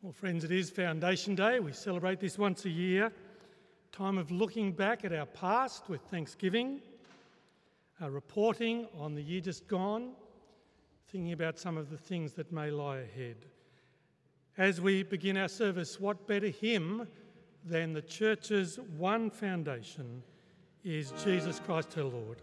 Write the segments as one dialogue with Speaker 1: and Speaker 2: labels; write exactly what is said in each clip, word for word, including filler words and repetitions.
Speaker 1: Well, friends, it is Foundation Day. We celebrate this once a year. Time of looking back at our past with thanksgiving, uh, reporting on the year just gone, thinking about some of the things that may lie ahead. As we begin our service, what better hymn than the church's one foundation is Jesus Christ her Lord.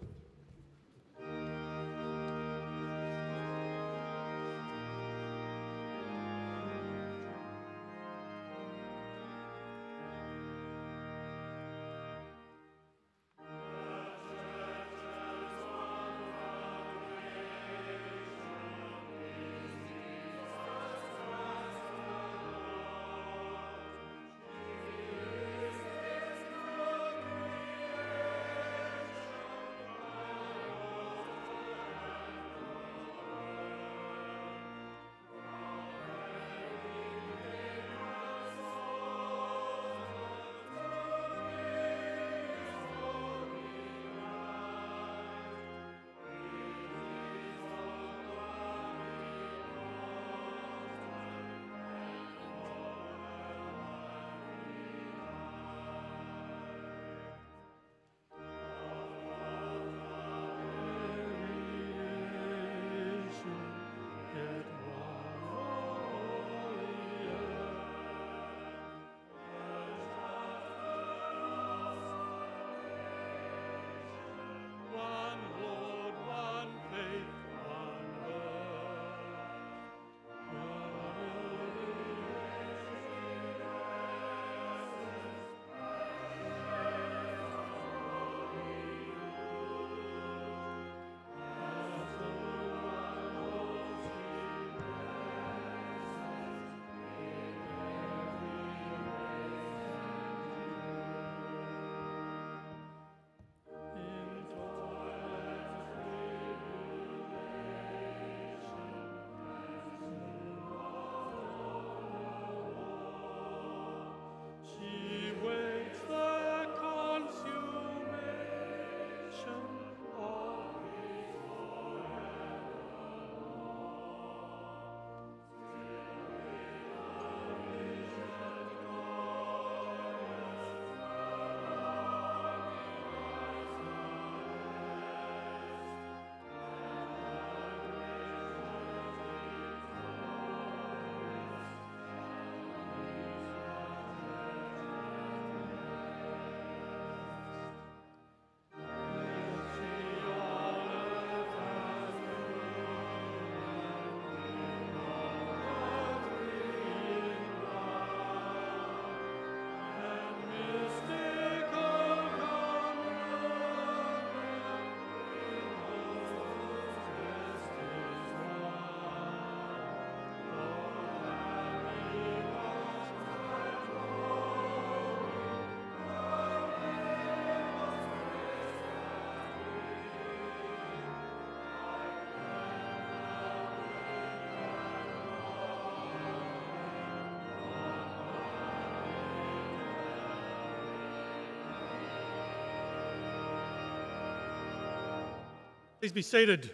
Speaker 1: Please be seated.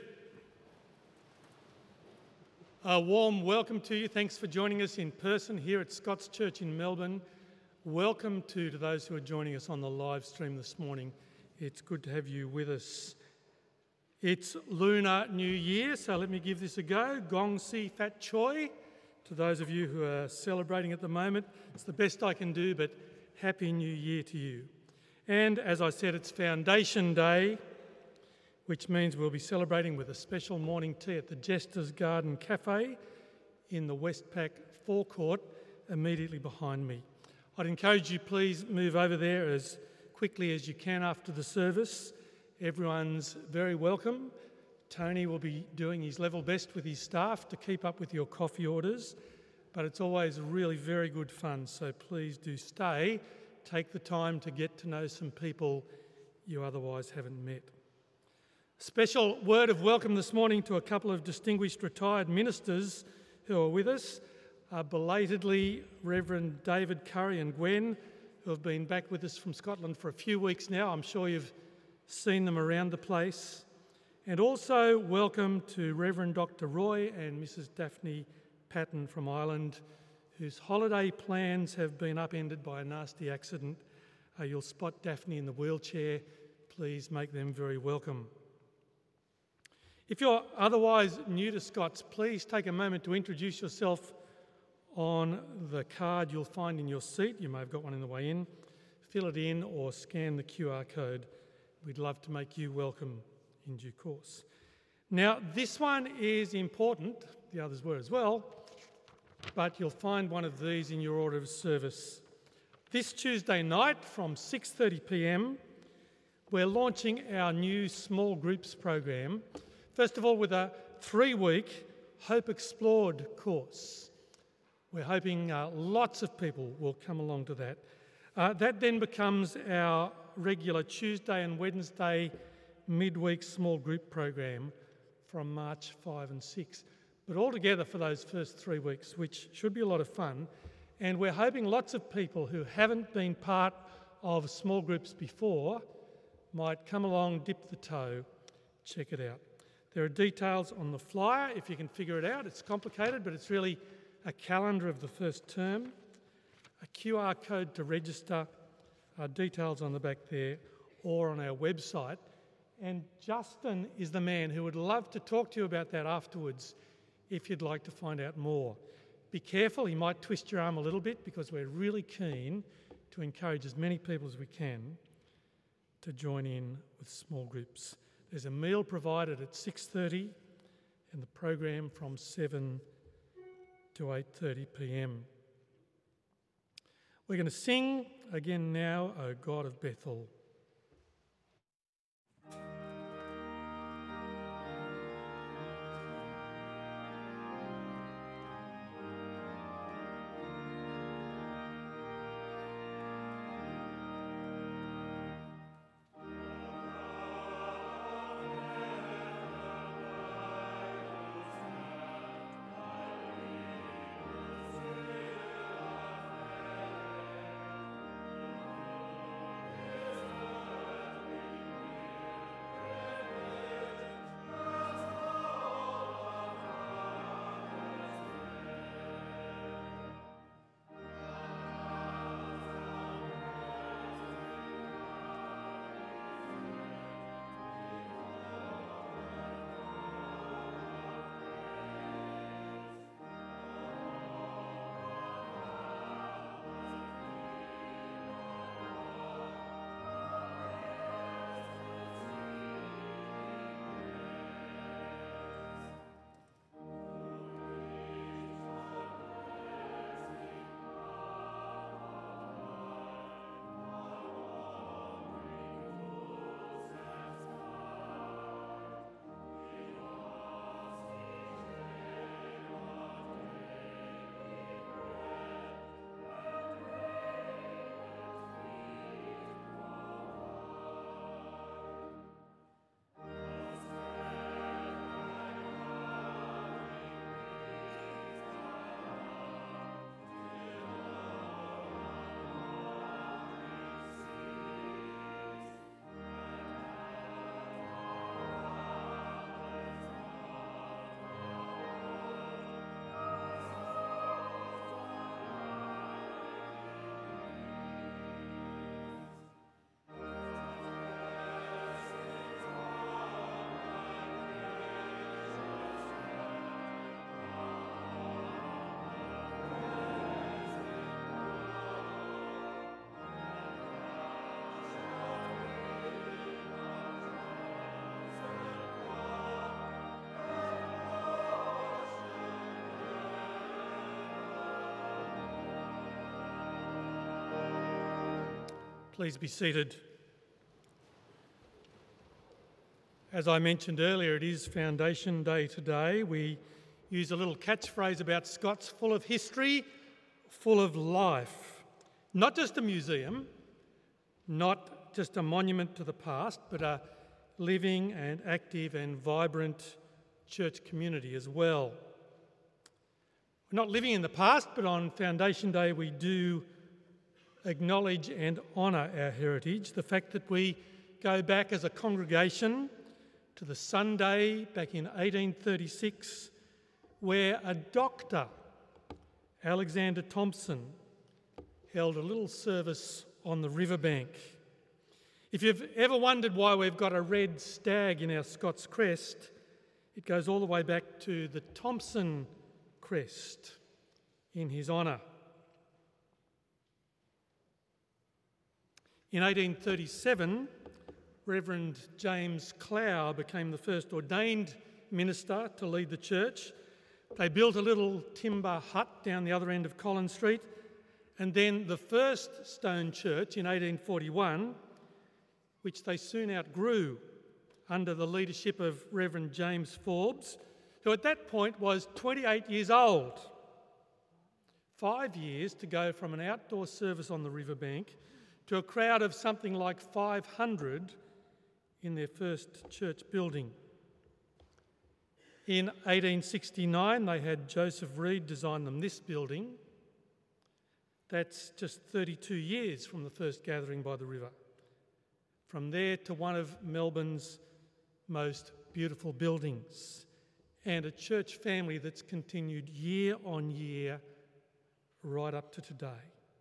Speaker 1: A warm welcome to you. Thanks for joining us in person here at Scott's Church in Melbourne. Welcome to, to those who are joining us on the live stream this morning. It's good to have you with us. It's Lunar New Year, so let me give this a go. Gong Si Fat Choi to those of you who are celebrating at the moment. It's the best I can do, but Happy New Year to you. And as I said, it's Foundation Day, which means we'll be celebrating with a special morning tea at the Jester's Garden Cafe in the Westpac forecourt immediately behind me. I'd encourage you, please move over there as quickly as you can after the service. Everyone's very welcome. Tony will be doing his level best with his staff to keep up with your coffee orders, but it's always really very good fun, so please do stay. Take the time to get to know some people you otherwise haven't met. Special word of welcome this morning to a couple of distinguished retired ministers who are with us. Uh, belatedly, Reverend David Curry and Gwen, who have been back with us from Scotland for a few weeks now. I'm sure you've seen them around the place. And also welcome to Reverend Doctor Roy and Missus Daphne Patton from Ireland, whose holiday plans have been upended by a nasty accident. Uh, you'll spot Daphne in the wheelchair. Please make them very welcome. If you're otherwise new to Scots, please take a moment to introduce yourself on the card you'll find in your seat. You may have got one on the way in. Fill it in or scan the Q R code. We'd love to make you welcome in due course. Now, this one is important. The others were as well. But you'll find one of these in your order of service. This Tuesday night from six thirty p m, we're launching our new small groups program. First of all, with a three-week Hope Explored course. We're hoping uh, lots of people will come along to that. Uh, that then becomes our regular Tuesday and Wednesday midweek small group program from March fifth and sixth. But altogether for those first three weeks, which should be a lot of fun. And we're hoping lots of people who haven't been part of small groups before might come along, dip the toe, check it out. There are details on the flyer if you can figure it out. It's complicated, but it's really a calendar of the first term, a Q R code to register, uh, details on the back there, or on our website. And Justin is the man who would love to talk to you about that afterwards if you'd like to find out more. Be careful, he might twist your arm a little bit because we're really keen to encourage as many people as we can to join in with small groups. There's a meal provided at six thirty and the program from seven to eight thirty p m. We're going to sing again now, O God of Bethel. Please be seated. As I mentioned earlier, it is Foundation Day today. We use a little catchphrase about Scots, full of history, full of life. Not just a museum, not just a monument to the past, but a living and active and vibrant church community as well. We're not living in the past, but on Foundation Day we do acknowledge and honour our heritage, the fact that we go back as a congregation to the Sunday back in eighteen thirty-six, where a doctor Alexander Thompson held a little service on the riverbank. If you've ever wondered why we've got a red stag in our Scots crest, it goes all the way back to the Thompson crest in his honour. In eighteen thirty-seven, Reverend James Clow became the first ordained minister to lead the church. They built a little timber hut down the other end of Collins Street, and then the first stone church in eighteen forty-one, which they soon outgrew under the leadership of Reverend James Forbes, who at that point was twenty-eight years old. Five years to go from an outdoor service on the riverbank to a crowd of something like five hundred in their first church building. In eighteen sixty-nine, they had Joseph Reed design them this building. That's just thirty-two years from the first gathering by the river. From there to one of Melbourne's most beautiful buildings, and a church family that's continued year on year right up to today.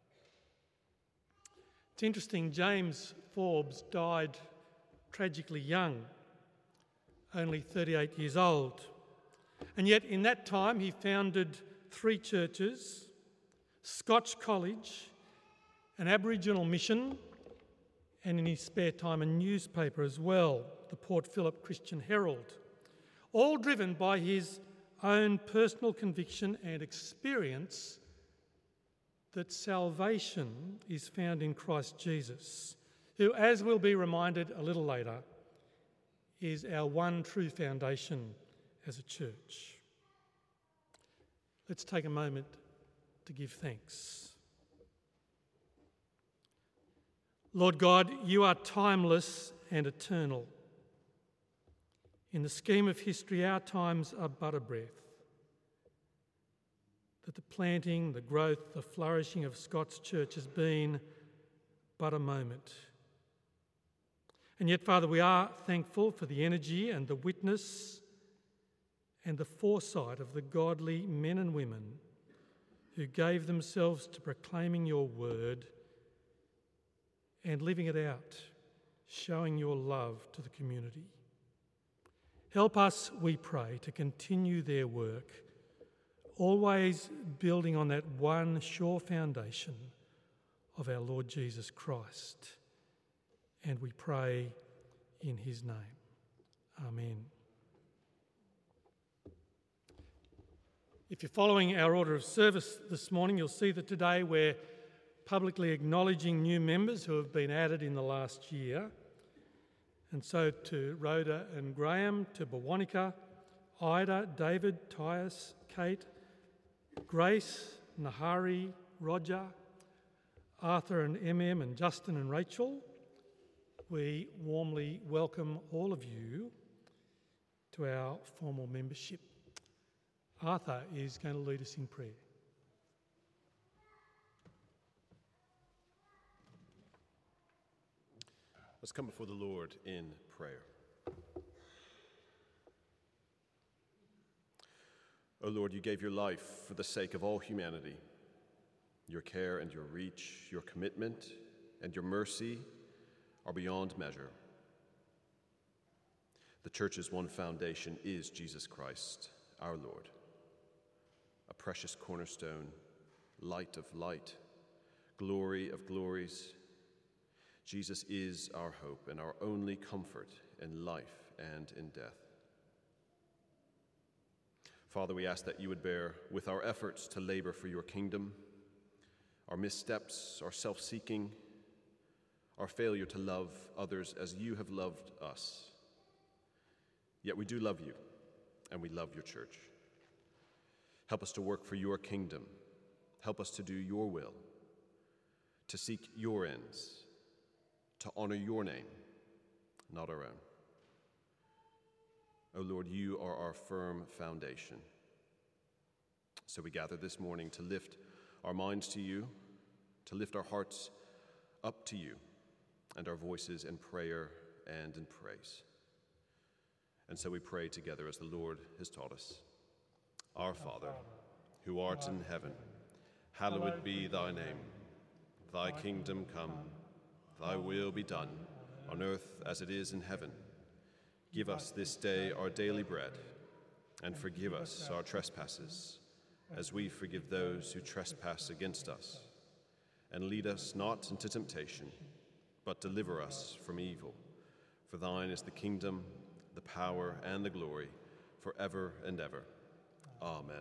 Speaker 1: It's interesting, James Forbes died tragically young, only thirty-eight years old. And yet in that time he founded three churches, Scotch College, an Aboriginal mission, and in his spare time a newspaper as well, the Port Phillip Christian Herald, all driven by his own personal conviction and experience that salvation is found in Christ Jesus, who, as we'll be reminded a little later, is our one true foundation as a church. Let's take a moment to give thanks. Lord God, you are timeless and eternal. In the scheme of history, our times are but a breath. That the planting, the growth, the flourishing of Scots Church has been but a moment. And yet, Father, we are thankful for the energy and the witness and the foresight of the godly men and women who gave themselves to proclaiming your word and living it out, showing your love to the community. Help us, we pray, to continue their work, always building on that one sure foundation of our Lord Jesus Christ. And we pray in his name. Amen. If you're following our order of service this morning, you'll see that today we're publicly acknowledging new members who have been added in the last year. And so to Rhoda and Graham, to Bawanika, Ida, David, Tyus, Kate, Grace, Nahari, Roger, Arthur and M M, and Justin and Rachel, we warmly welcome all of you to our formal membership. Arthur is going to lead us in prayer.
Speaker 2: Let's come before the Lord in prayer. O Lord, you gave your life for the sake of all humanity. Your care and your reach, your commitment and your mercy are beyond measure. The church's one foundation is Jesus Christ, our Lord, a precious cornerstone, light of light, glory of glories. Jesus is our hope and our only comfort in life and in death. Father, we ask that you would bear with our efforts to labor for your kingdom, our missteps, our self-seeking, our failure to love others as you have loved us. Yet we do love you, and we love your church. Help us to work for your kingdom. Help us to do your will, to seek your ends, to honor your name, not our own. O Lord, you are our firm foundation. So we gather this morning to lift our minds to you, to lift our hearts up to you, and our voices in prayer and in praise. And so we pray together as the Lord has taught us. Our Father, who art in heaven, Hallowed be thy name. Thy kingdom come, thy will be done, on earth as it is in heaven. Give us this day our daily bread, and forgive us our trespasses, as we forgive those who trespass against us. And lead us not into temptation, but deliver us from evil. For thine is the kingdom, the power, and the glory, forever and ever. Amen.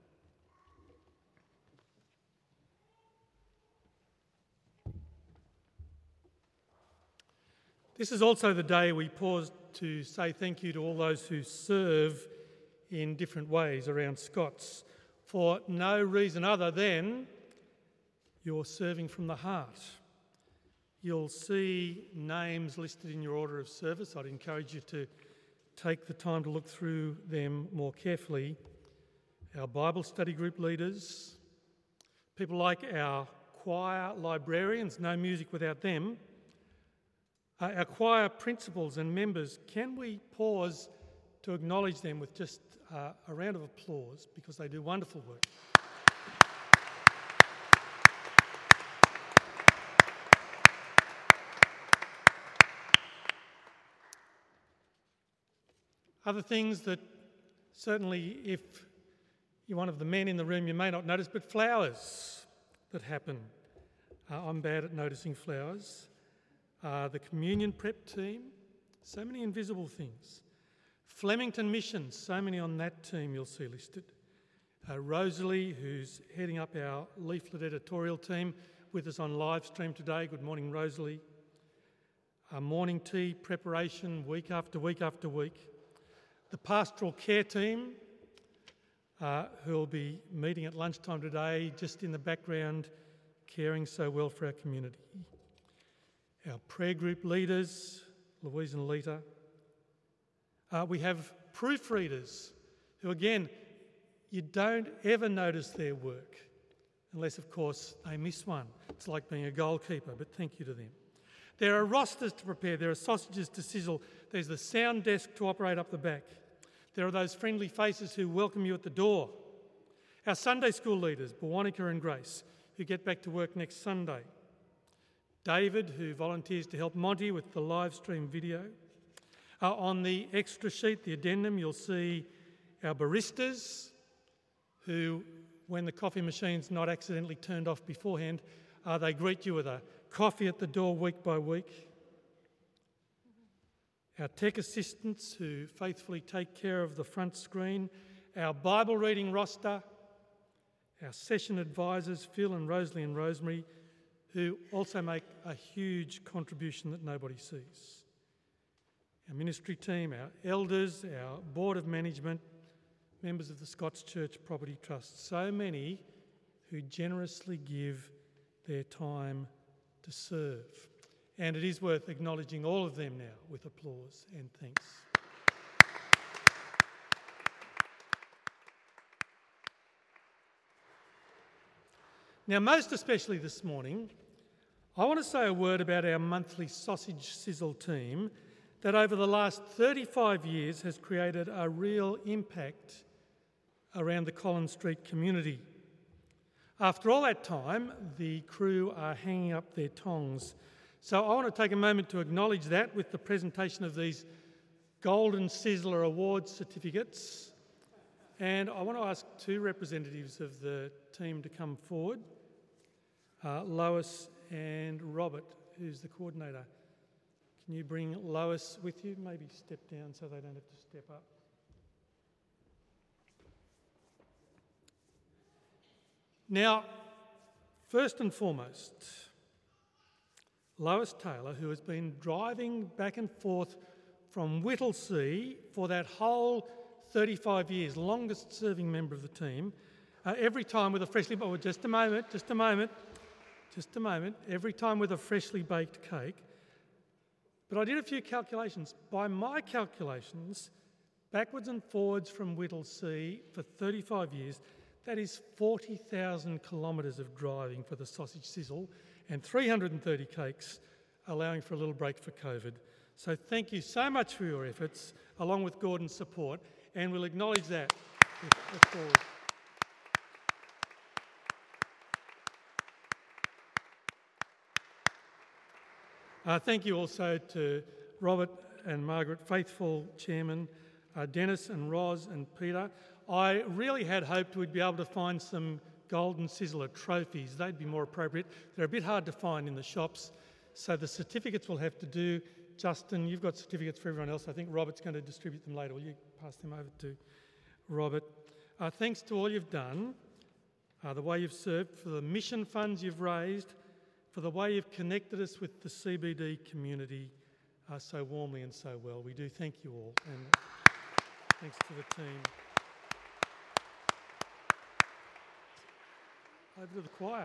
Speaker 1: This is also the day we pause to say thank you to all those who serve in different ways around Scots for no reason other than you're serving from the heart. You'll see names listed in your order of service. I'd encourage you to take the time to look through them more carefully. Our Bible study group leaders, people like our choir librarians, no music without them. Uh, our choir principals and members, can we pause to acknowledge them with just uh, a round of applause because they do wonderful work. Other things that certainly if you're one of the men in the room you may not notice, but flowers that happen. Uh, I'm bad at noticing flowers. Uh, the communion prep team, so many invisible things. Flemington Mission, so many on that team you'll see listed. Uh, Rosalie, who's heading up our leaflet editorial team, with us on live stream today. Good morning, Rosalie. Our morning tea preparation week after week after week. The pastoral care team, uh, who'll be meeting at lunchtime today, just in the background, caring so well for our community. Our prayer group leaders, Louise and Lita. Uh, we have proofreaders who, again, you don't ever notice their work, unless, of course, they miss one. It's like being a goalkeeper, but thank you to them. There are rosters to prepare. There are sausages to sizzle. There's the sound desk to operate up the back. There are those friendly faces who welcome you at the door. Our Sunday school leaders, Bwanika and Grace, who get back to work next Sunday. David, who volunteers to help Monty with the live stream video. Uh, on the extra sheet, the addendum, you'll see our baristas, who, when the coffee machine's not accidentally turned off beforehand, uh, they greet you with a coffee at the door week by week. Our tech assistants, who faithfully take care of the front screen. Our Bible reading roster. Our session advisors, Phil and Rosalie and Rosemary, who also make a huge contribution that nobody sees. Our ministry team, our elders, our board of management, members of the Scots Church Property Trust, so many who generously give their time to serve. And it is worth acknowledging all of them now with applause and thanks. Now, most especially this morning, I want to say a word about our monthly sausage sizzle team that over the last thirty-five years has created a real impact around the Collins Street community. After all that time, the crew are hanging up their tongs. So I want to take a moment to acknowledge that with the presentation of these Golden Sizzler Award certificates. And I want to ask two representatives of the team to come forward, uh, Lois and Robert, who's the coordinator. Can you bring Lois with you? Maybe step down so they don't have to step up. Now, first and foremost, Lois Taylor, who has been driving back and forth from Whittlesea for that whole thirty-five years, longest serving member of the team, uh, every time with a freshly, oh, just a moment, just a moment, just a moment, every time with a freshly baked cake. But I did a few calculations. By my calculations, backwards and forwards from Whittlesea for thirty-five years, that is forty thousand kilometres of driving for the sausage sizzle and three hundred thirty cakes, allowing for a little break for COVID. So thank you so much for your efforts, along with Gordon's support, and we'll acknowledge that. Uh, thank you also to Robert and Margaret, faithful chairman, uh, Dennis and Roz and Peter. I really had hoped we'd be able to find some Golden Sizzler trophies. They'd be more appropriate. They're a bit hard to find in the shops, so the certificates will have to do. Justin, you've got certificates for everyone else. I think Robert's going to distribute them later. Will you pass them over to Robert? Uh, thanks to all you've done, uh, the way you've served, for the mission funds you've raised, for the way you've connected us with the C B D community uh, so warmly and so well. We do thank you all, and thanks to the team. Over to the choir.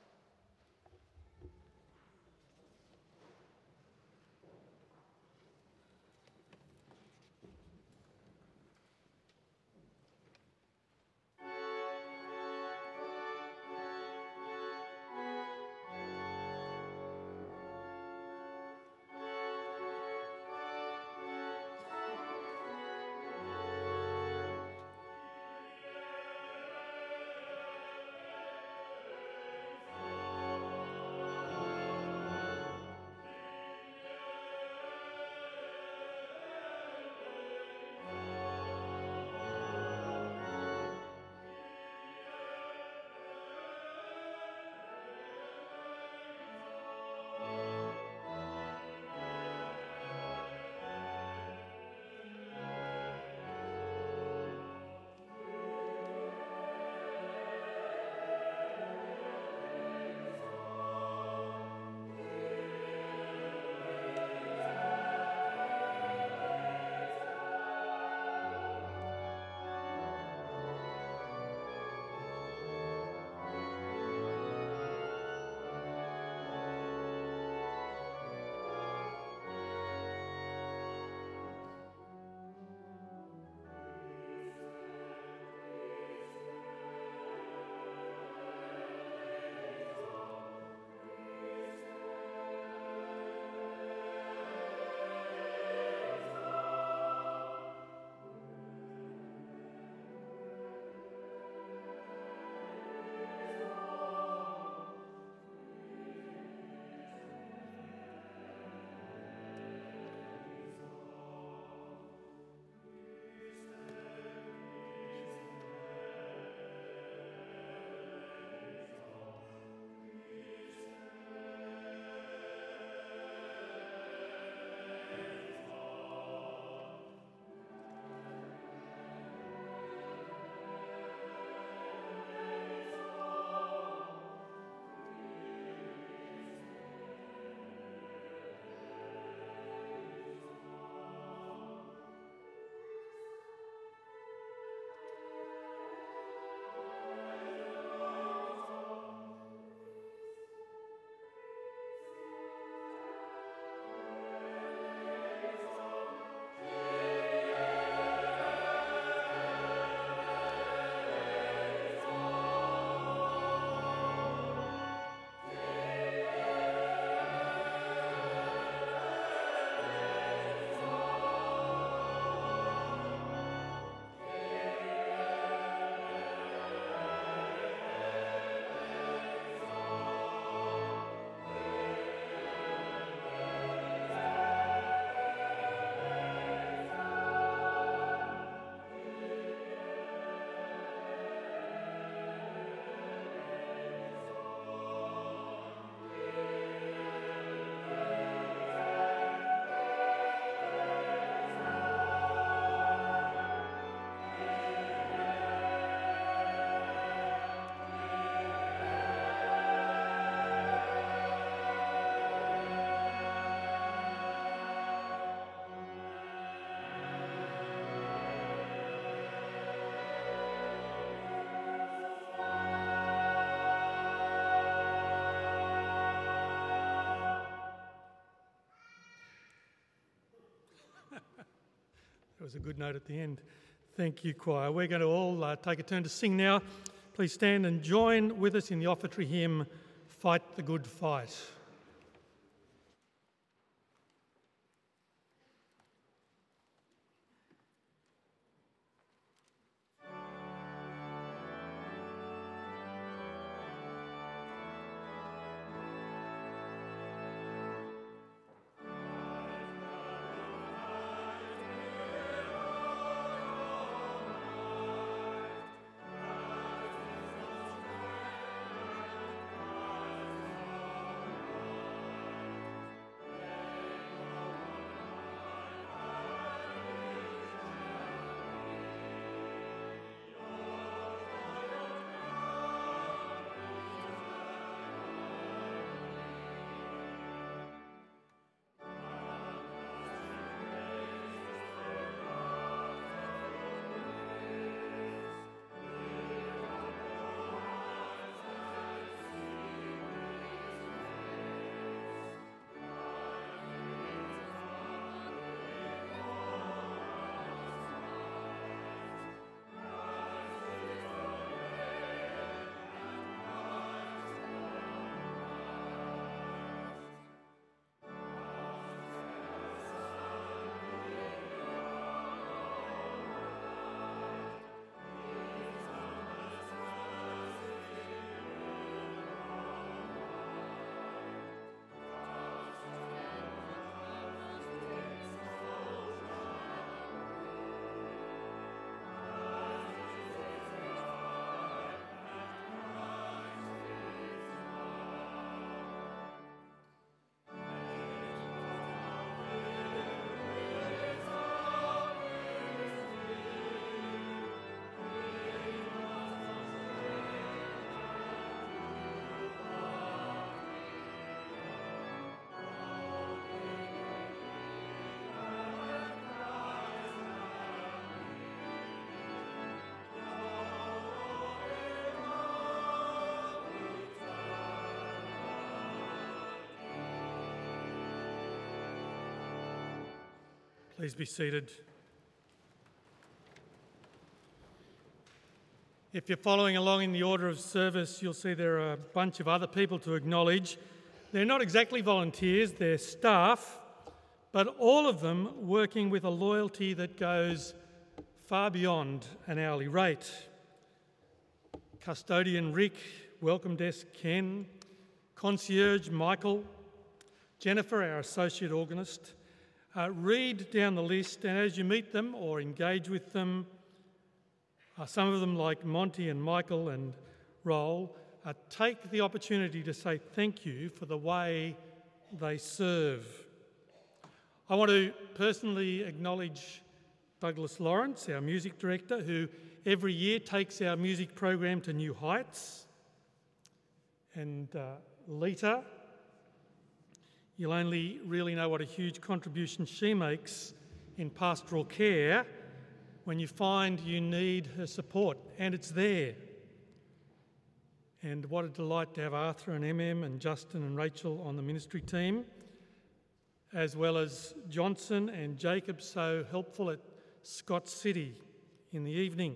Speaker 1: That was a good note at the end. Thank you, choir. We're going to all uh, take a turn to sing now. Please stand and join with us in the offertory hymn, Fight the Good Fight. Please be seated. If you're following along in the order of service, you'll see there are a bunch of other people to acknowledge. They're not exactly volunteers, they're staff, but all of them working with a loyalty that goes far beyond an hourly rate. Custodian Rick, welcome desk Ken, concierge Michael, Jennifer, our associate organist. Uh, read down the list, and as you meet them or engage with them, uh, some of them like Monty and Michael and Roll, uh, take the opportunity to say thank you for the way they serve. I want to personally acknowledge Douglas Lawrence, our music director, who every year takes our music program to new heights. And uh, Lita, you'll only really know what a huge contribution she makes in pastoral care when you find you need her support, and it's there. And what a delight to have Arthur and M M and Justin and Rachel on the ministry team, as well as Johnson and Jacob, so helpful at Scott City in the evening.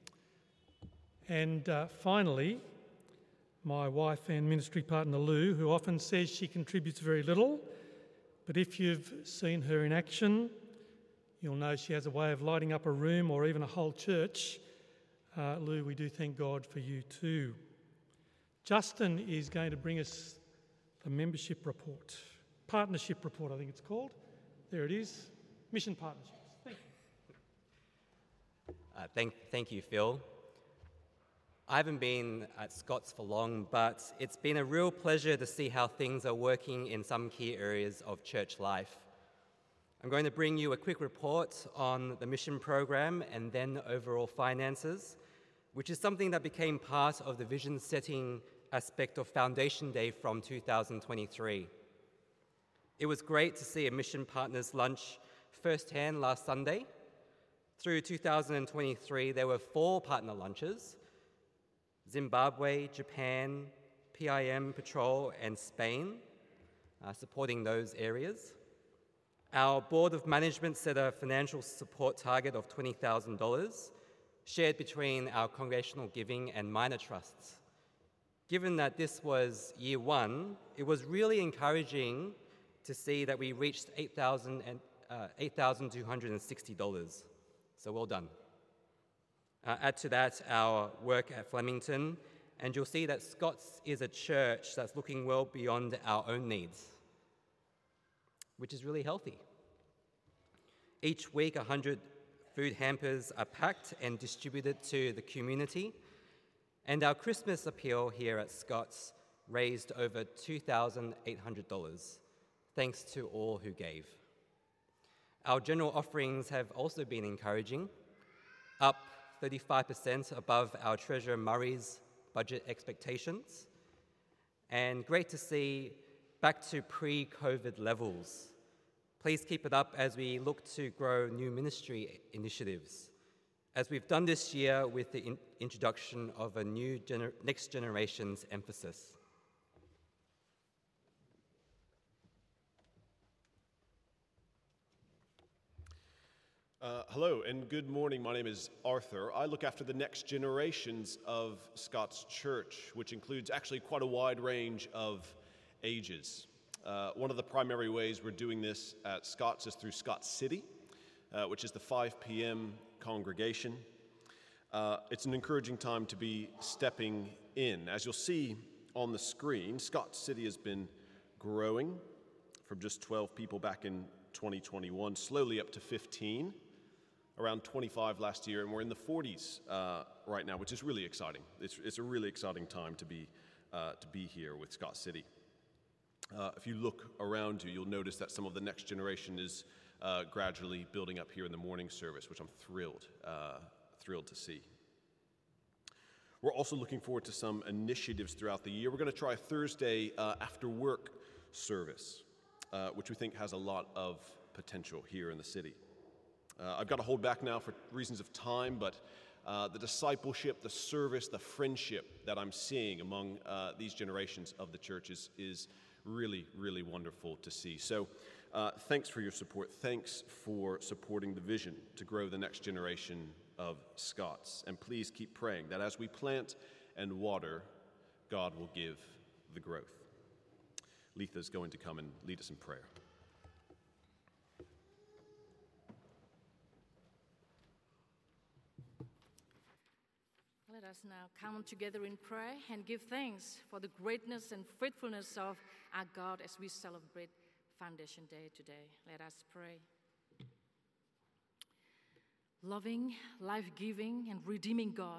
Speaker 1: And uh, finally, my wife and ministry partner Lou, who often says she contributes very little, but if you've seen her in action, you'll know she has a way of lighting up a room or even a whole church. Uh, Lou, we do thank God for you too. Justin is going to bring us the membership report, partnership report I think it's called. There it is, mission partnerships. Thank you.
Speaker 3: Uh, thank, thank you, Phil. I haven't been at Scott's for long, but it's been a real pleasure to see how things are working in some key areas of church life. I'm going to bring you a quick report on the mission program and then overall finances, which is something that became part of the vision setting aspect of Foundation Day from two thousand twenty-three. It was great to see a mission partners lunch firsthand last Sunday. Through two thousand twenty-three, there were four partner lunches: Zimbabwe, Japan, P I M Patrol, and Spain, uh, supporting those areas. Our Board of Management set a financial support target of twenty thousand dollars, shared between our congregational giving and minor trusts. Given that this was year one, it was really encouraging to see that we reached eight thousand two hundred sixty dollars. So well done. Uh, add to that our work at Flemington, and you'll see that Scott's is a church that's looking well beyond our own needs, which is really healthy. Each week, one hundred food hampers are packed and distributed to the community, and our Christmas appeal here at Scott's raised over two thousand eight hundred dollars, thanks to all who gave. Our general offerings have also been encouraging, up thirty-five percent above our Treasurer Murray's budget expectations, and great to see back to pre-COVID levels. Please keep it up as we look to grow new ministry initiatives, as we've done this year with the in- introduction of a new gener- next generation's emphasis.
Speaker 2: Uh, hello and good morning. My name is Arthur. I look after the next generations of Scott's Church, which includes actually quite a wide range of ages. Uh, one of the primary ways we're doing this at Scott's is through Scott City, uh, which is the five p.m. congregation. Uh, it's an encouraging time to be stepping in. As you'll see on the screen, Scott City has been growing from just twelve people back in twenty twenty-one, slowly up to fifteen. Around twenty-five last year, and we're in the forties uh, right now, which is really exciting. It's, it's a really exciting time to be uh, to be here with Scott City. Uh, if you look around you, you'll notice that some of the next generation is uh, gradually building up here in the morning service, which I'm thrilled, uh, thrilled to see. We're also looking forward to some initiatives throughout the year. We're going to try a Thursday uh, after work service, uh, which we think has a lot of potential here in the city. Uh, I've got to hold back now for reasons of time, but uh, the discipleship, the service, the friendship that I'm seeing among uh, these generations of the churches is really, really wonderful to see. So Uh, thanks for your support. Thanks for supporting the vision to grow the next generation of Scots. And please keep praying that as we plant and water, God will give the growth. Letha is going to come and lead us in prayer.
Speaker 4: Let us now come together in prayer and give thanks for the greatness and faithfulness of our God as we celebrate Foundation Day today. Let us pray. Loving, life-giving, and redeeming God,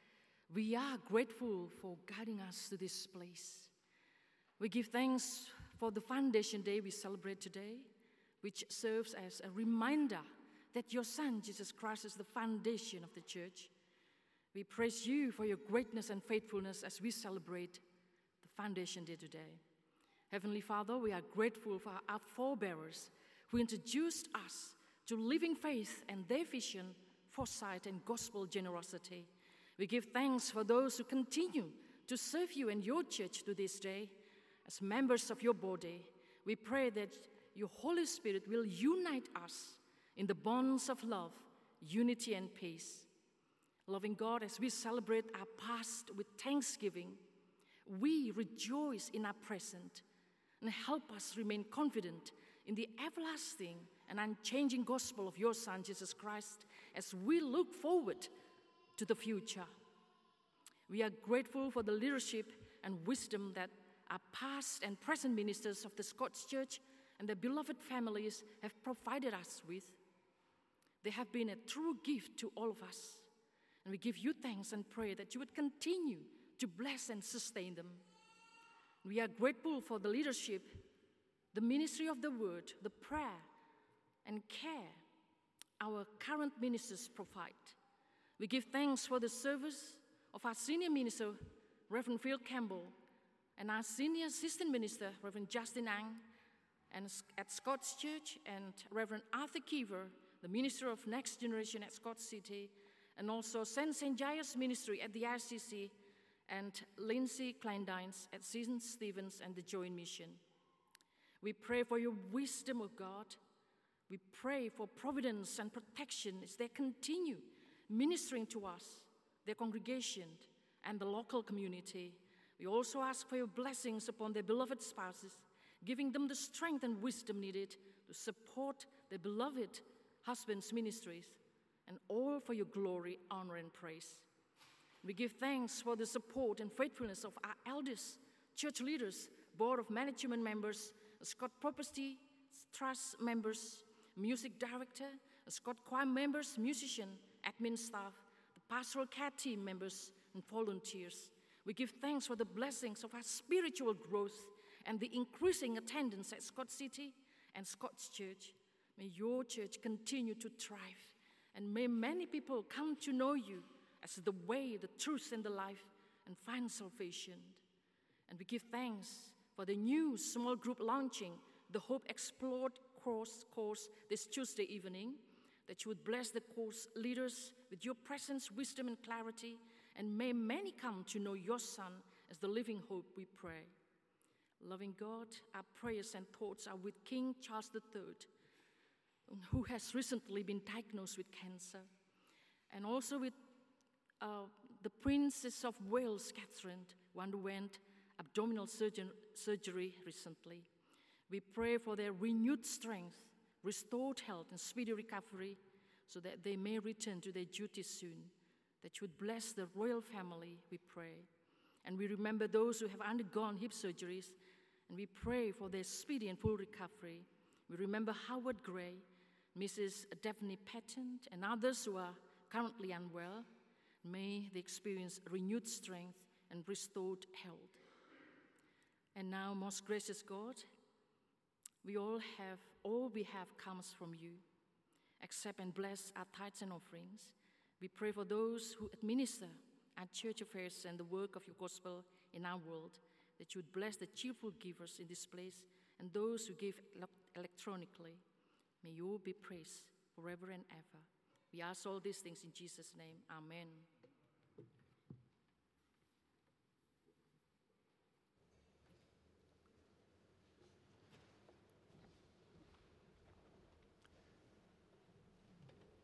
Speaker 4: we are grateful for guiding us to this place. We give thanks for the Foundation Day we celebrate today, which serves as a reminder that your Son, Jesus Christ, is the foundation of the church. We praise you for your greatness and faithfulness as we celebrate the Foundation Day today. Heavenly Father, we are grateful for our forebearers who introduced us to living faith and their vision, foresight, and gospel generosity. We give thanks for those who continue to serve you and your church to this day. As members of your body, we pray that your Holy Spirit will unite us in the bonds of love, unity, and peace. Loving God, as we celebrate our past with thanksgiving, we rejoice in our present and help us remain confident in the everlasting and unchanging gospel of your Son, Jesus Christ, as we look forward to the future. We are grateful for the leadership and wisdom that our past and present ministers of the Scots Church and their beloved families have provided us with. They have been a true gift to all of us, and we give you thanks and pray that you would continue to bless and sustain them. We are grateful for the leadership, the ministry of the word, the prayer, and care our current ministers provide. We give thanks for the service of our senior minister, Reverend Phil Campbell, and our senior assistant minister, Reverend Justin Ang, and at Scots Church, and Reverend Arthur Keever, the minister of Next Generation at Scots City, and also Saint Saint Giles Ministry at the R C C, and Lindsay Kleindines at Saint Stephen's and the Joint Mission. We pray for your wisdom, O God. We pray for providence and protection as they continue ministering to us, their congregation, and the local community. We also ask for your blessings upon their beloved spouses, giving them the strength and wisdom needed to support their beloved husbands' ministries, and all for your glory, honor, and praise. We give thanks for the support and faithfulness of our elders, church leaders, board of management members, Scott Property Trust members, music director, Scott choir members, musician, admin staff, the pastoral care team members, and volunteers. We give thanks for the blessings of our spiritual growth and the increasing attendance at Scott City and Scots Church. May your church continue to thrive, and may many people come to know you as the way, the truth, and the life, and find salvation. And we give thanks for the new small group launching the Hope Explored course, course this Tuesday evening, that you would bless the course leaders with your presence, wisdom, and clarity, and may many come to know your Son as the living hope, we pray. Loving God, our prayers and thoughts are with King Charles the Third, who has recently been diagnosed with cancer, and also with uh, the Princess of Wales, Catherine, who underwent abdominal surgeon, surgery recently. We pray for their renewed strength, restored health, and speedy recovery, so that they may return to their duties soon. That you would bless the royal family, we pray. And we remember those who have undergone hip surgeries, and we pray for their speedy and full recovery. We remember Howard Gray, Missus Daphne Patton, and others who are currently unwell. May they experience renewed strength and restored health. And now, most gracious God, we all have, all we have comes from you. Accept and bless our tithes and offerings. We pray for those who administer our church affairs and the work of your gospel in our world, that you would bless the cheerful givers in this place and those who give electronically. May you all be praised forever and ever. We ask all these things in Jesus' name. Amen.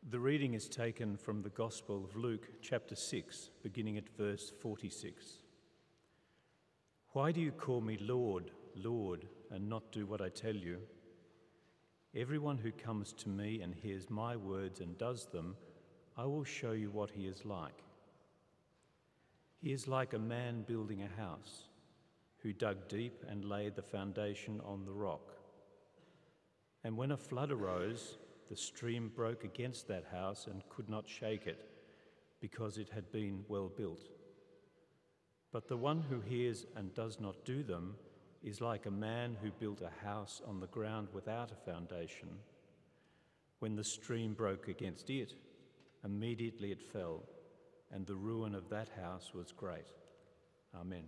Speaker 5: The reading is taken from the Gospel of Luke, chapter six, beginning at verse forty-six. Why do you call me Lord, Lord, and not do what I tell you? Everyone who comes to me and hears my words and does them, I will show you what he is like. He is like a man building a house, who dug deep and laid the foundation on the rock. And when a flood arose, the stream broke against that house and could not shake it, because it had been well built. But the one who hears and does not do them is like a man who built a house on the ground without a foundation. When the stream broke against it, immediately it fell, and the ruin of that house was great. Amen.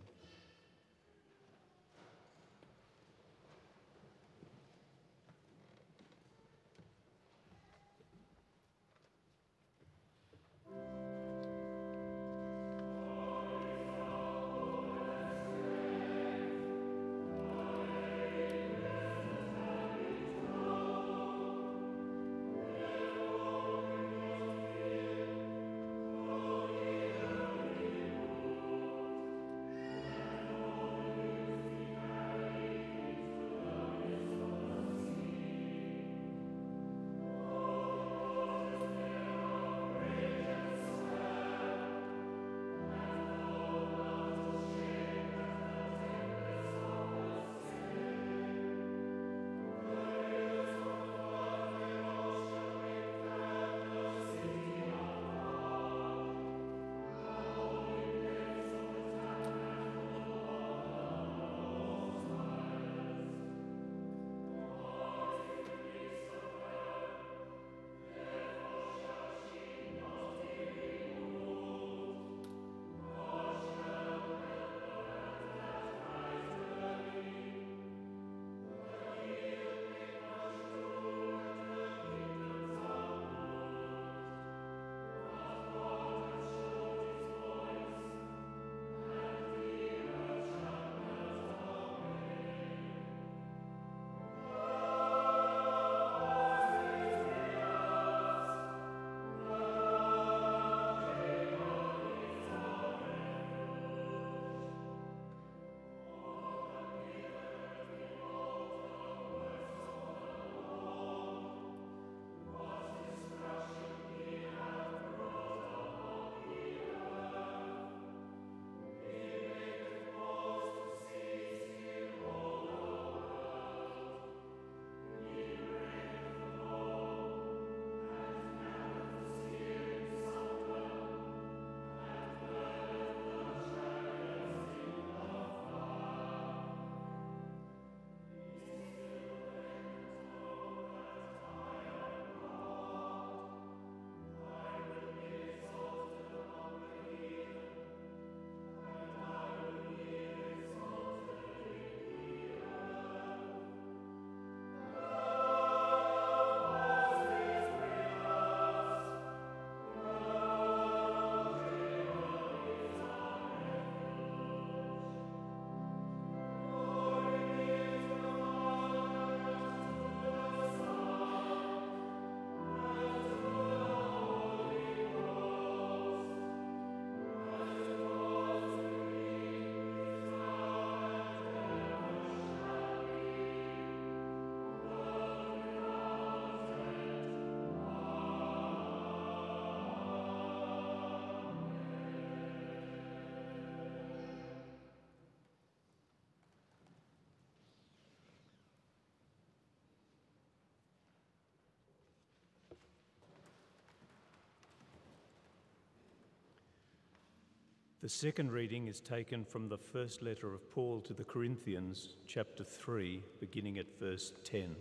Speaker 5: The second reading is taken from the first letter of Paul to the Corinthians, chapter three, beginning at verse ten.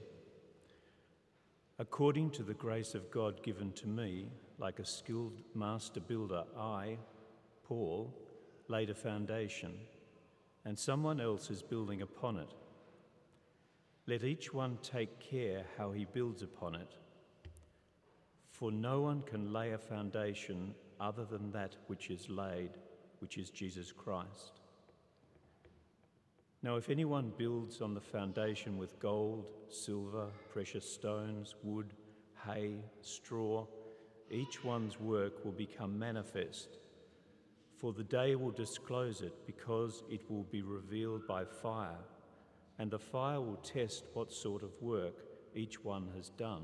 Speaker 5: According to the grace of God given to me, like a skilled master builder, I, Paul, laid a foundation, and someone else is building upon it. Let each one take care how he builds upon it. For no one can lay a foundation other than that which is laid, which is Jesus Christ. Now, if anyone builds on the foundation with gold, silver, precious stones, wood, hay, straw, each one's work will become manifest, for the day will disclose it, because it will be revealed by fire, and the fire will test what sort of work each one has done.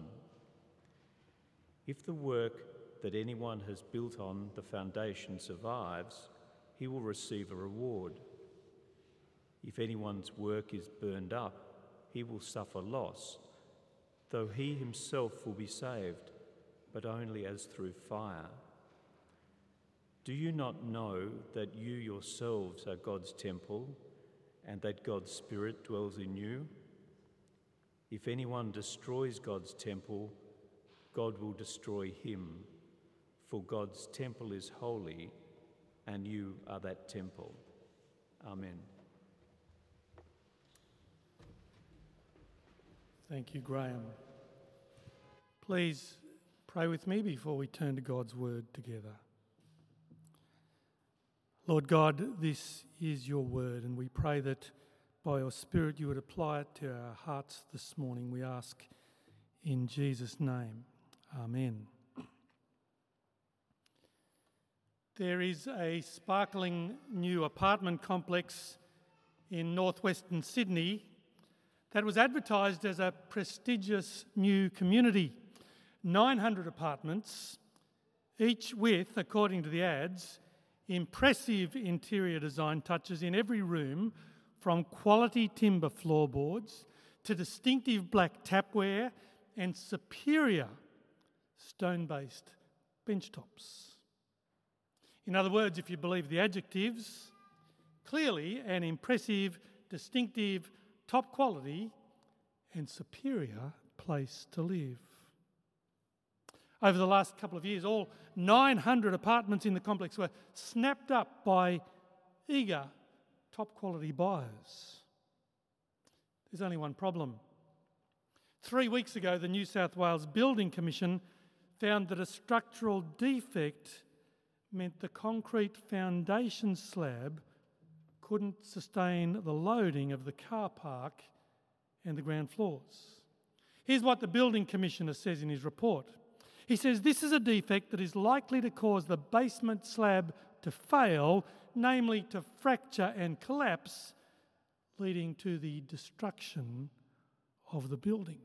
Speaker 5: If the work that anyone has built on the foundation survives, he will receive a reward. If anyone's work is burned up, he will suffer loss, though he himself will be saved, but only as through fire. Do you not know that you yourselves are God's temple, and that God's Spirit dwells in you? If anyone destroys God's temple, God will destroy him, for God's temple is holy, and you are that temple. Amen.
Speaker 1: Thank you, Graham. Please pray with me before we turn to God's word together. Lord God, this is your word, and we pray that by your Spirit you would apply it to our hearts this morning. We ask in Jesus' name. Amen. There is a sparkling new apartment complex in northwestern Sydney that was advertised as a prestigious new community. nine hundred apartments, each with, according to the ads, impressive interior design touches in every room, from quality timber floorboards to distinctive black tapware and superior stone-based benchtops. In other words, if you believe the adjectives, clearly an impressive, distinctive, top quality and superior place to live. Over the last couple of years, all nine hundred apartments in the complex were snapped up by eager, top-quality buyers. There's only one problem. Three weeks ago, the New South Wales Building Commission found that a structural defect meant the concrete foundation slab couldn't sustain the loading of the car park and the ground floors. Here's what the Building Commissioner says in his report. He says this is a defect that is likely to cause the basement slab to fail, namely to fracture and collapse, leading to the destruction of the building.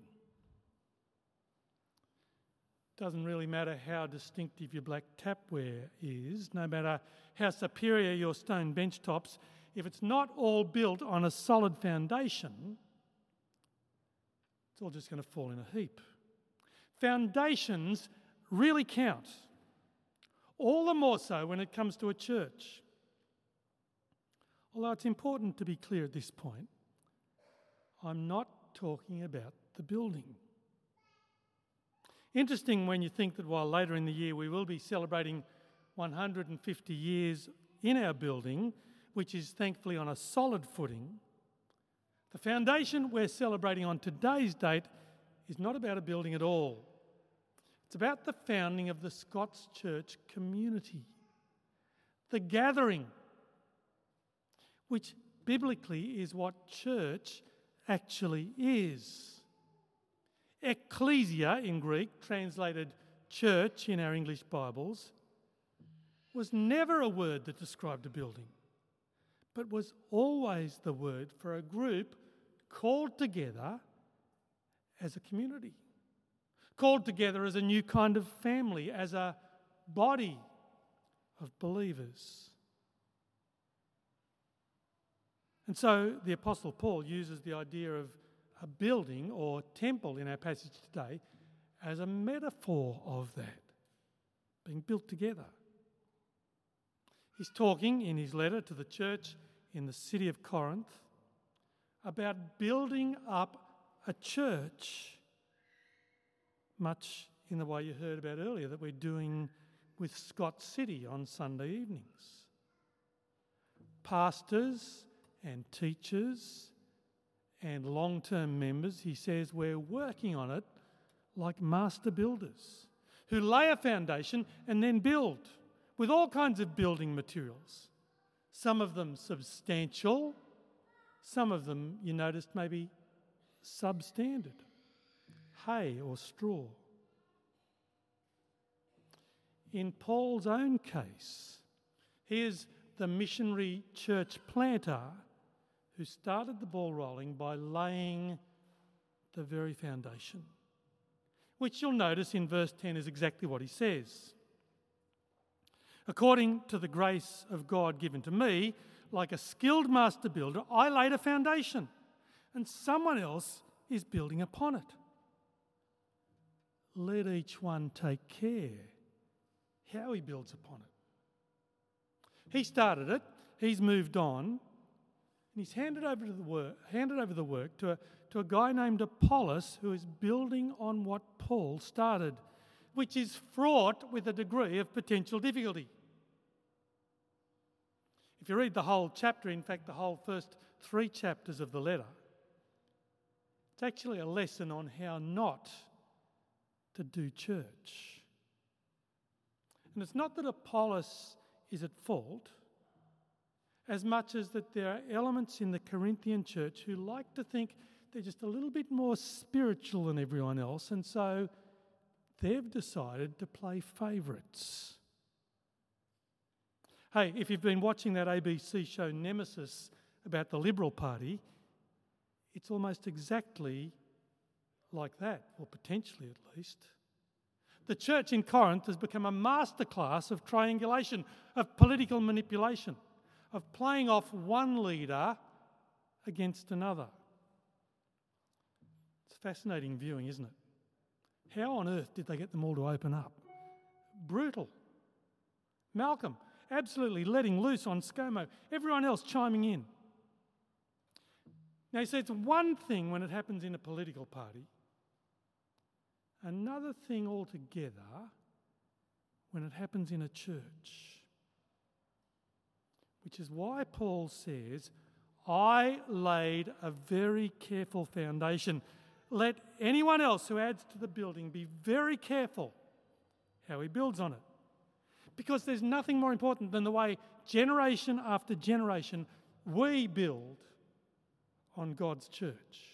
Speaker 1: Doesn't really matter how distinctive your black tapware is, no matter how superior your stone bench tops, if it's not all built on a solid foundation, it's all just going to fall in a heap. Foundations really count, all the more so when it comes to a church. Although it's important to be clear at this point, I'm not talking about the building. Interesting when you think that while later in the year we will be celebrating one hundred fifty years in our building, which is thankfully on a solid footing, the foundation we're celebrating on today's date is not about a building at all. It's about the founding of the Scots Church community, the gathering, which biblically is what church actually is. Ecclesia in Greek, translated church in our English Bibles, was never a word that described a building, but was always the word for a group called together as a community, called together as a new kind of family, as a body of believers. And so the Apostle Paul uses the idea of a building or temple in our passage today as a metaphor of that, being built together. He's talking in his letter to the church in the city of Corinth about building up a church, much in the way you heard about earlier that we're doing with Scott City on Sunday evenings. Pastors and teachers and long-term members, he says, we're working on it like master builders who lay a foundation and then build with all kinds of building materials. Some of them substantial, some of them, you noticed, maybe substandard, hay or straw. in Paul's own case, he is the missionary church planter who started the ball rolling by laying the very foundation, which you'll notice in verse ten is exactly what he says. According to the grace of God given to me, like a skilled master builder, I laid a foundation, and someone else is building upon it. Let each one take care how he builds upon it. He started it, he's moved on, and he's handed over to the work, handed over the work to a, to a guy named Apollos, who is building on what Paul started, which is fraught with a degree of potential difficulty. If you read the whole chapter, in fact the whole first three chapters of the letter, it's actually a lesson on how not to do church. And it's not that Apollos is at fault, as much as that there are elements in the Corinthian church who like to think they're just a little bit more spiritual than everyone else, and so they've decided to play favourites. Hey, if you've been watching that A B C show Nemesis about the Liberal Party, it's almost exactly like that, or potentially at least. The church in Corinth has become a masterclass of triangulation, of political manipulation, of playing off one leader against another. It's fascinating viewing, isn't it? How on earth did they get them all to open up? Brutal. Malcolm absolutely letting loose on ScoMo, everyone else chiming in. Now, you see, it's one thing when it happens in a political party, another thing altogether when it happens in a church. Which is why Paul says, I laid a very careful foundation. Let anyone else who adds to the building be very careful how he builds on it. Because there's nothing more important than the way generation after generation we build on God's church.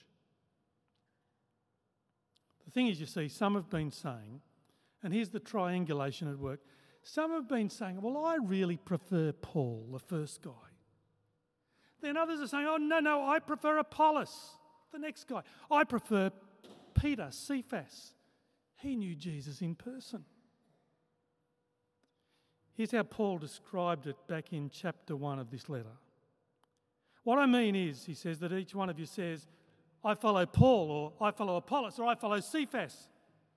Speaker 1: The thing is, you see, some have been saying, and here's the triangulation at work, some have been saying, well, I really prefer Paul, the first guy. Then others are saying, oh, no, no, I prefer Apollos, the next guy. I prefer Peter, Cephas. He knew Jesus in person. Here's how Paul described it back in chapter one of this letter. What I mean is, he says, that each one of you says, I follow Paul, or I follow Apollos, or I follow Cephas.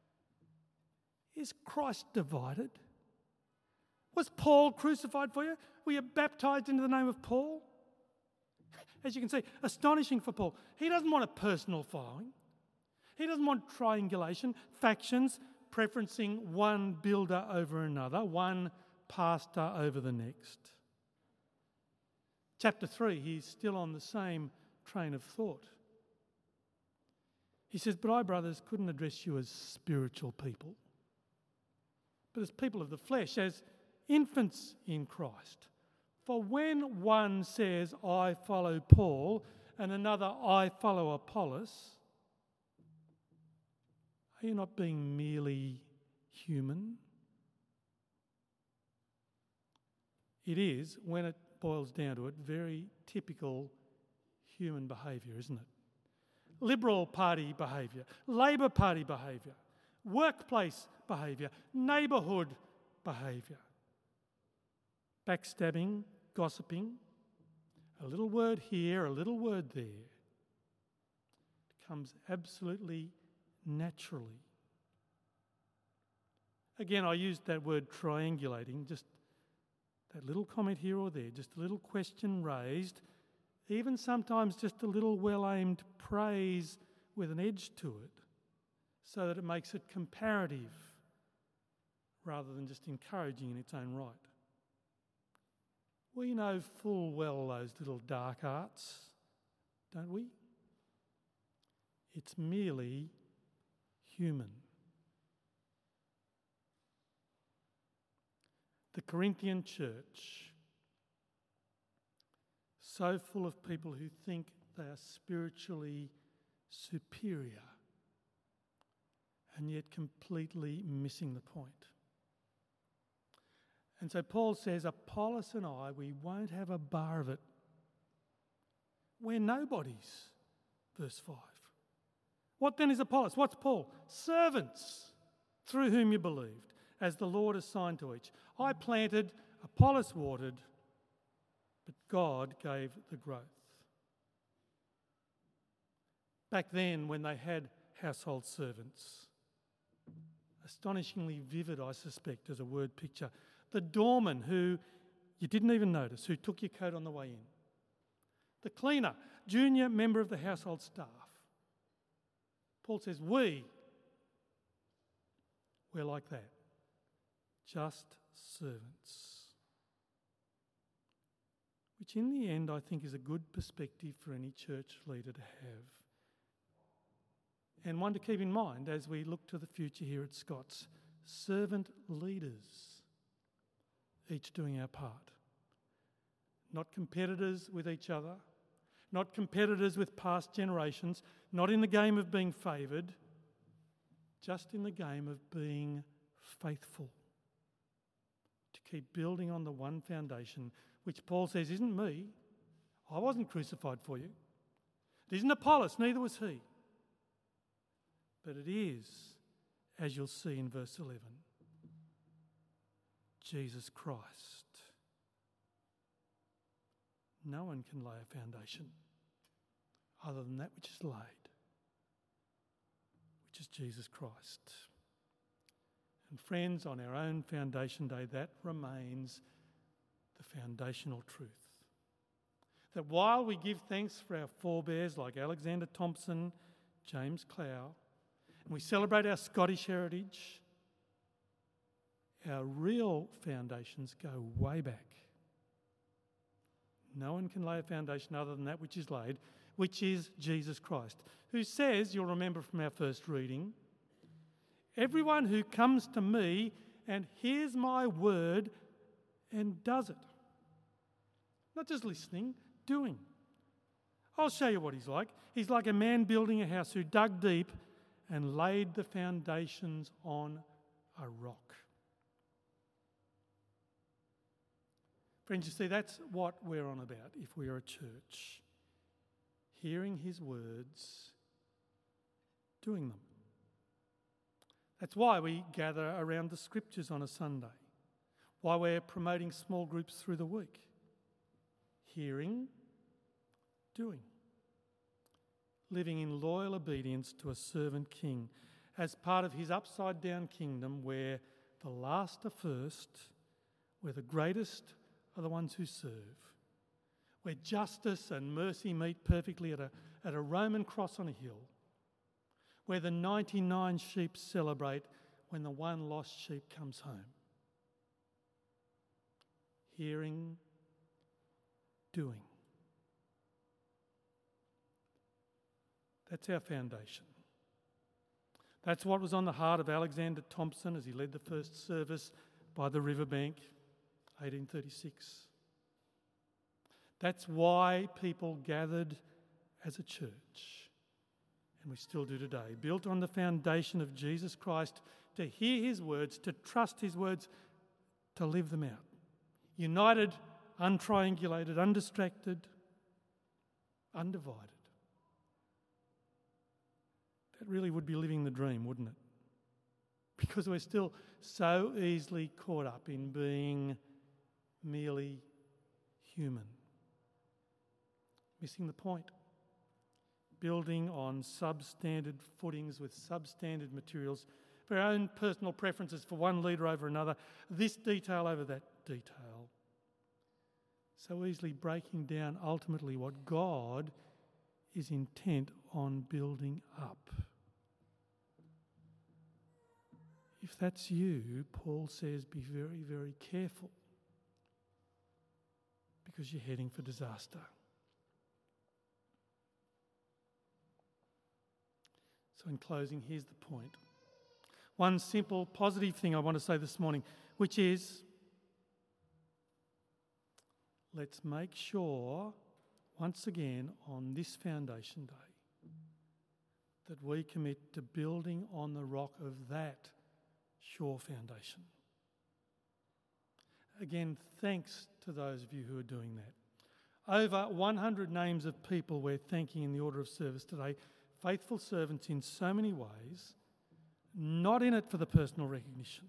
Speaker 1: Is Christ divided? Was Paul crucified for you? Were you baptised into the name of Paul? As you can see, astonishing for Paul. He doesn't want a personal following. He doesn't want triangulation, factions, preferencing one builder over another, one pastor over the next. Chapter three, he's still on the same train of thought. He says, but I, brothers, couldn't address you as spiritual people, but as people of the flesh, as infants in Christ. For when one says, I follow Paul, and another, I follow Apollos, are you not being merely human? It is, when it boils down to it, very typical human behaviour, isn't it? Liberal Party behaviour, Labor Party behaviour, workplace behaviour, neighbourhood behaviour. Backstabbing, gossiping, a little word here, a little word there. It comes absolutely naturally. Again, I used that word triangulating, just that little comment here or there, just a little question raised, even sometimes just a little well-aimed praise with an edge to it, so that it makes it comparative rather than just encouraging in its own right. We know full well those little dark arts, don't we? It's merely human. The Corinthian church, so full of people who think they are spiritually superior and yet completely missing the point. And so Paul says, Apollos and I, we won't have a bar of it. We're nobodies, verse five. What then is Apollos? What's Paul? Servants, through whom you believed, as the Lord assigned to each. I planted, Apollos watered, but God gave the growth. Back then, when they had household servants, astonishingly vivid, I suspect, as a word picture, the doorman who you didn't even notice, who took your coat on the way in, the cleaner, junior member of the household staff. Paul says, we, we're like that, just servants. Which in the end I think is a good perspective for any church leader to have. And one to keep in mind as we look to the future here at Scots. Servant leaders, each doing our part. Not competitors with each other, not competitors with past generations, not in the game of being favoured, just in the game of being faithful. To keep building on the one foundation, which Paul says isn't me. I wasn't crucified for you. It isn't Apollos, neither was he. But it is, as you'll see in verse eleven, Jesus Christ. No one can lay a foundation other than that which is laid, which is Jesus Christ. And friends, on our own foundation day, that remains the foundational truth. That while we give thanks for our forebears like Alexander Thompson, James Clow, and we celebrate our Scottish heritage, our real foundations go way back. No one can lay a foundation other than that which is laid, which is Jesus Christ, who says, you'll remember from our first reading, everyone who comes to me and hears my word and does it. Not just listening, doing. I'll show you what he's like. He's like a man building a house who dug deep and laid the foundations on a rock. Friends, you see, that's what we're on about if we are a church. Hearing his words, doing them. That's why we gather around the scriptures on a Sunday. Why we're promoting small groups through the week. Hearing, doing. Living in loyal obedience to a servant king as part of his upside down kingdom where the last are first, where the greatest are the ones who serve, where justice and mercy meet perfectly at a, at a Roman cross on a hill, where the ninety-nine sheep celebrate when the one lost sheep comes home. Hearing, doing. That's our foundation. That's what was on the heart of Alexander Thompson as he led the first service by the riverbank, eighteen thirty-six. That's why people gathered as a church, and we still do today, built on the foundation of Jesus Christ, to hear his words, to trust his words, to live them out. United, untriangulated, undistracted, undivided. That really would be living the dream, wouldn't it? Because we're still so easily caught up in being merely human. Missing the point. Building on substandard footings with substandard materials for our own personal preferences for one leader over another, this detail over that detail. So easily breaking down ultimately what God is intent on building up. If that's you, Paul says, be very, very careful because you're heading for disaster. So in closing, here's the point. One simple, positive thing I want to say this morning, which is, let's make sure, once again, on this foundation day, that we commit to building on the rock of that sure foundation. Again, thanks to those of you who are doing that. Over one hundred names of people we're thanking in the order of service today, faithful servants in so many ways, not in it for the personal recognition,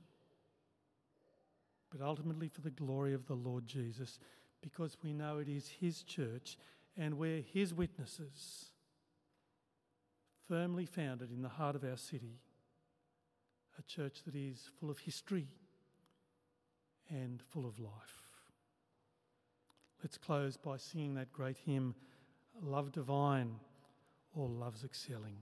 Speaker 1: but ultimately for the glory of the Lord Jesus, because we know it is his church and we're his witnesses, firmly founded in the heart of our city, a church that is full of history and full of life. Let's close by singing that great hymn, Love Divine, or Love's Excelling.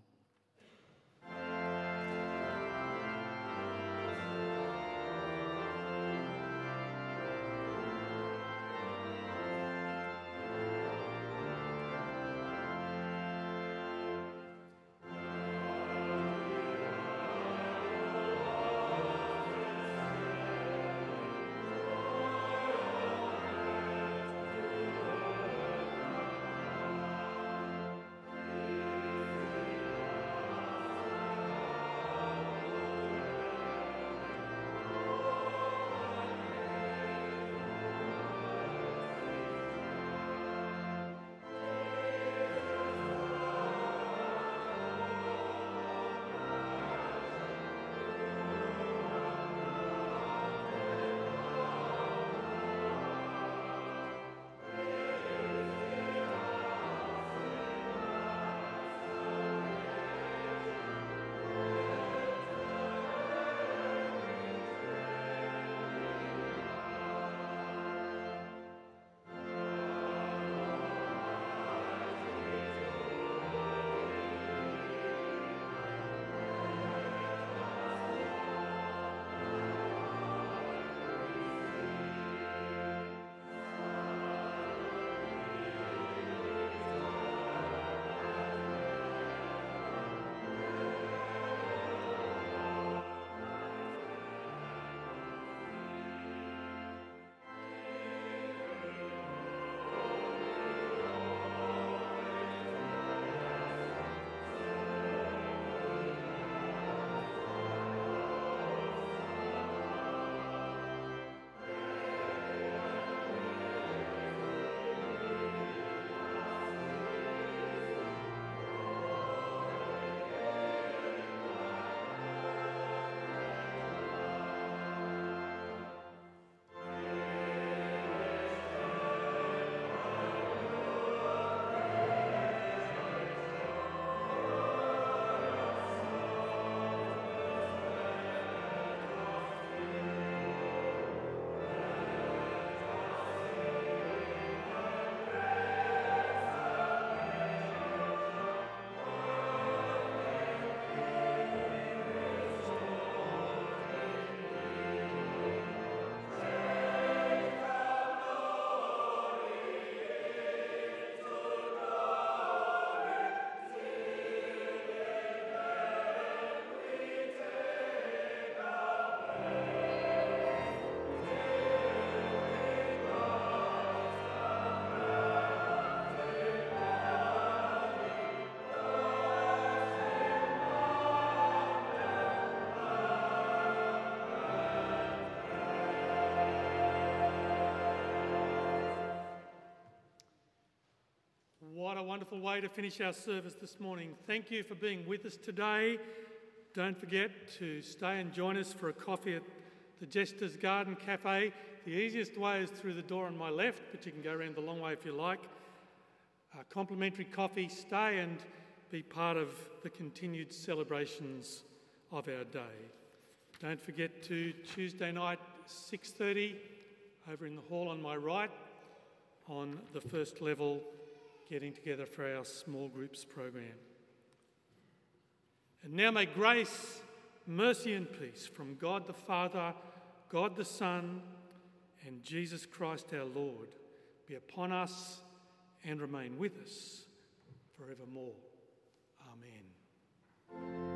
Speaker 1: What a wonderful way to finish our service this morning. Thank you for being with us today. Don't forget to stay and join us for a coffee at the Jester's Garden Cafe. The easiest way is through the door on my left, but you can go around the long way if you like. Uh, complimentary coffee. Stay and be part of the continued celebrations of our day. Don't forget to Tuesday night, six thirty, over in the hall on my right, on the first level, getting together for our small groups program. And now may grace, mercy and peace from God the Father, God the Son, and Jesus Christ our Lord be upon us and remain with us forevermore. Amen.